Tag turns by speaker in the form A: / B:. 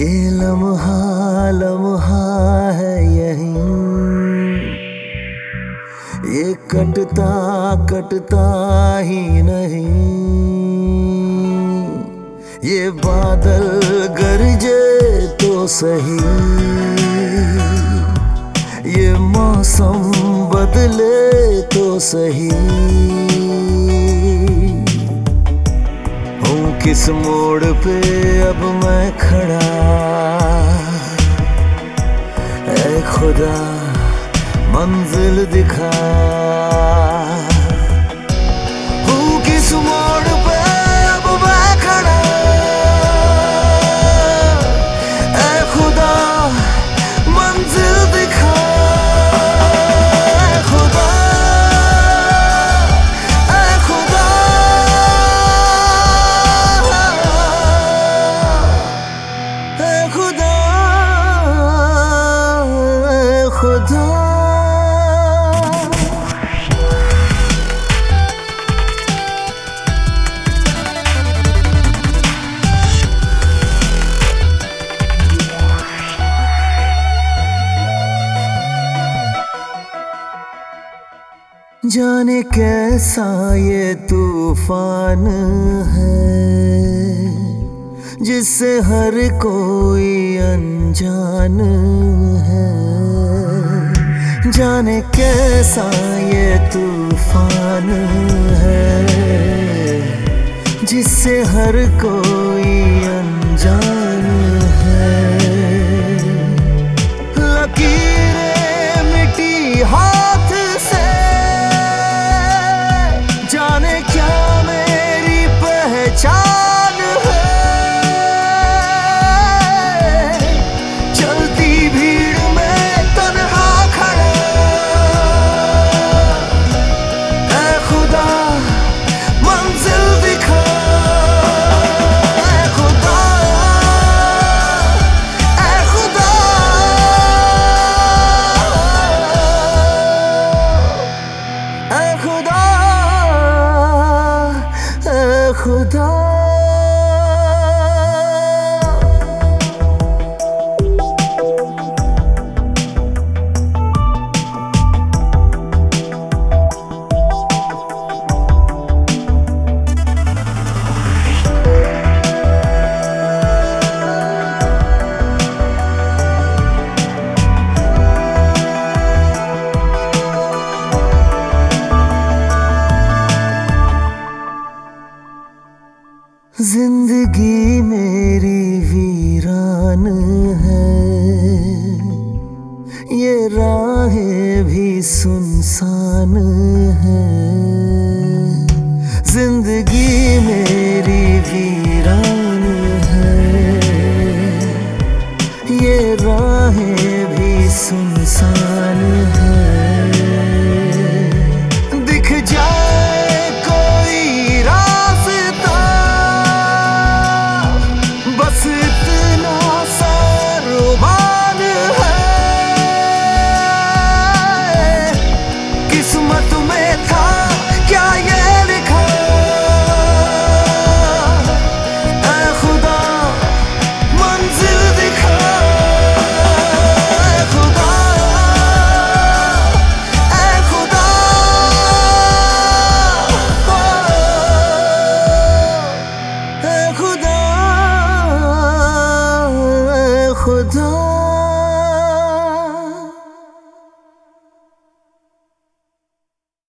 A: ये लम्हा लम्हा है यहीं, ये कटता कटता ही नहीं। ये बादल गरजे तो सही, ये मौसम बदले तो सही। हूँ किस मोड़ पे अब मैं खड़ा, ऐ खुदा मंजिल दिखा। हूँ किस मोड़ पे अब मैं खड़ा, ऐ खुदा मंजिल दिखा। ऐ खुदा, ऐ खुदा, ऐ खुदा, ऐ खुदा। जाने कैसा ये तूफान है, जिससे हर कोई अनजान है। जाने कैसा ये तूफान है, जिससे हर कोई अनजान है। लकीरें मिटी हाथ से, जाने क्या मेरी पहचान है। चलती भीड़ में तन्हा खड़ा, ऐ खुदा मंजिल दिखा। ऐ खुदा, ऐ खुदा, ऐ खुदा, खुदा। जिंदगी मेरी वीरान है, ये राहें भी सुनसान है। जिंदगी मेरी वीरान है, ये राहें भी सुनसान है। दिख जाए कोई रास्ता, बस इतना सा रुमाल है। किस्मत में था क्या ये लिखा, ऐ खुदा मंजिल दिखा। ऐ खुदा, ऐ खुदा, ऐ खुदा, खुदा।